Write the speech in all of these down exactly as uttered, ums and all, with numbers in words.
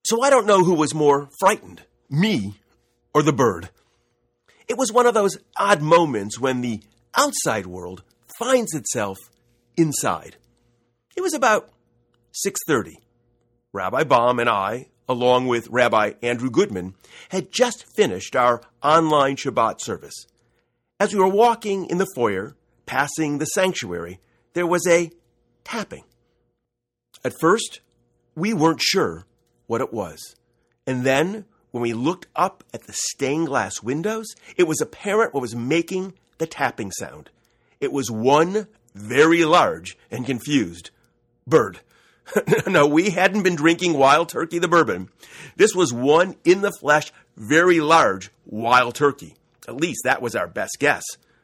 So I don't know who was more frightened, me or the bird. It was one of those odd moments when the outside world finds itself inside. It was about six thirty. Rabbi Baum and I, along with Rabbi Andrew Goodman, had just finished our online Shabbat service. As we were walking in the foyer, passing the sanctuary, there was a tapping. At first, we weren't sure what it was. And then, when we looked up at the stained glass windows, it was apparent what was making the tapping sound. It was one very large and confused bird. No, we hadn't been drinking Wild Turkey the bourbon. This was one in the flesh, very large Wild Turkey. At least that was our best guess.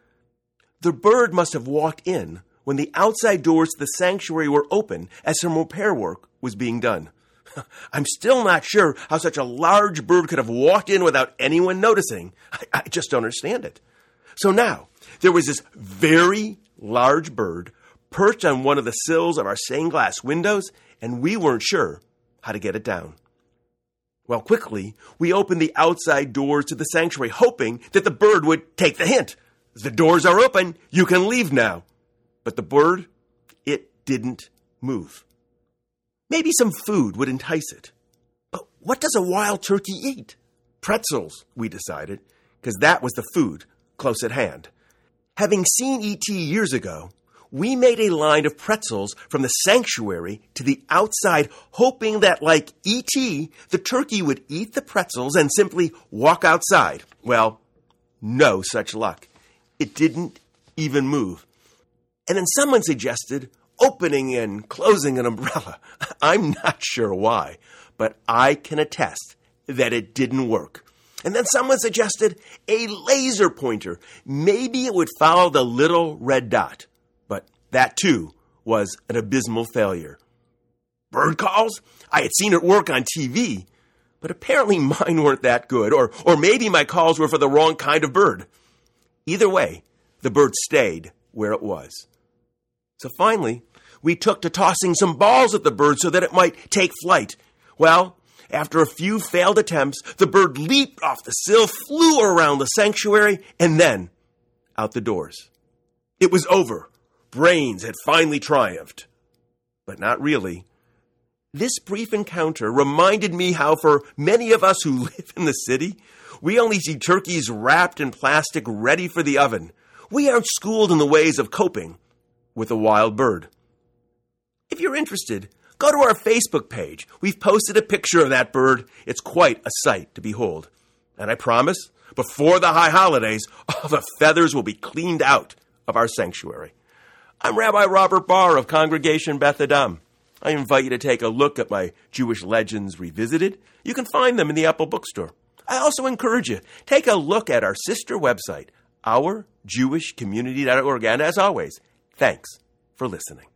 The bird must have walked in when the outside doors to the sanctuary were open as some repair work was being done. I'm still not sure how such a large bird could have walked in without anyone noticing. I, I just don't understand it. So now, there was this very large bird perched on one of the sills of our stained glass windows, and we weren't sure how to get it down. Well, quickly, we opened the outside doors to the sanctuary, hoping that the bird would take the hint. The doors are open, you can leave now. But the bird, it didn't move. Maybe some food would entice it. But what does a wild turkey eat? Pretzels, we decided, because that was the food close at hand. Having seen E T years ago, we made a line of pretzels from the sanctuary to the outside, hoping that, like E T, the turkey would eat the pretzels and simply walk outside. Well, no such luck. It didn't even move. And then someone suggested opening and closing an umbrella. I'm not sure why, but I can attest that it didn't work. And then someone suggested a laser pointer. Maybe it would follow the little red dot. But that, too, was an abysmal failure. Bird calls? I had seen it work on T V, but apparently mine weren't that good, or, or maybe my calls were for the wrong kind of bird. Either way, the bird stayed where it was. So finally, we took to tossing some balls at the bird so that it might take flight. Well, after a few failed attempts, the bird leaped off the sill, flew around the sanctuary, and then out the doors. It was over. Brains had finally triumphed. But not really. This brief encounter reminded me how for many of us who live in the city, we only see turkeys wrapped in plastic ready for the oven. We aren't schooled in the ways of coping with a wild bird. If you're interested, go to our Facebook page. We've posted a picture of that bird. It's quite a sight to behold. And I promise, before the high holidays, all the feathers will be cleaned out of our sanctuary. I'm Rabbi Robert Barr of Congregation Beth Adam. I invite you to take a look at my Jewish Legends Revisited. You can find them in the Apple Bookstore. I also encourage you, take a look at our sister website, our jewish community dot org. And as always, thanks for listening.